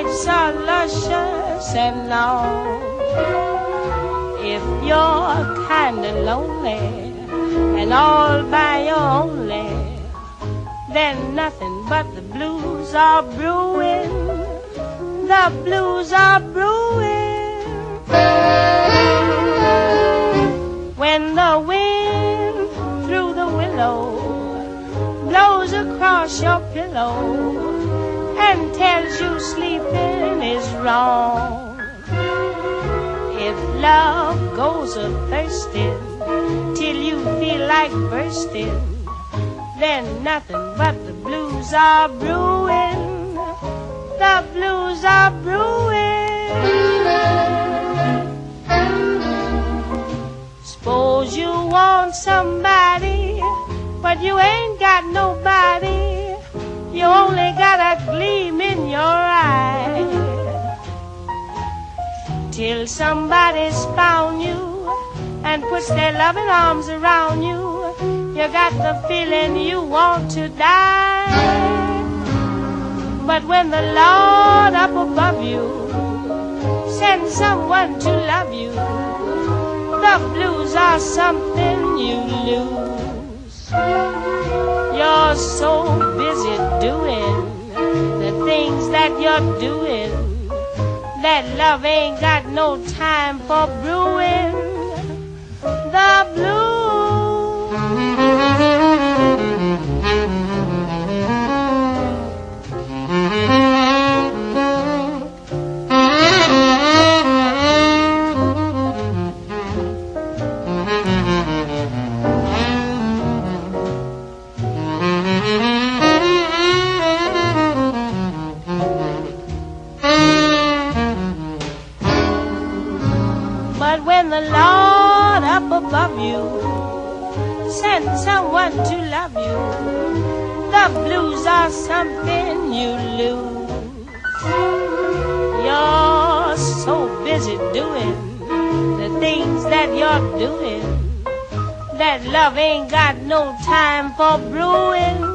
so luscious and long. If you're kinda lonely and all by your only, then nothing but the blues are brewing. The blues are brewing. When the wind through the willow blows across your pillow and tells you sleeping is wrong. If love goes a-thirsting till you feel like bursting, then nothing but the blues are brewing. The blues are brewing. Suppose you want somebody, but you ain't got nobody. You only got a gleam in your eye. Till somebody's found you and puts their loving arms around you, you got the feeling you want to die. But when the Lord up above you sends someone to love you, the blues are something you lose. You're so busy doing the things that you're doing that love ain't got no time for brewing the blues. But when the Lord up above you sends someone to love you, the blues are something you lose. You're so busy doing the things that you're doing that love ain't got no time for brewing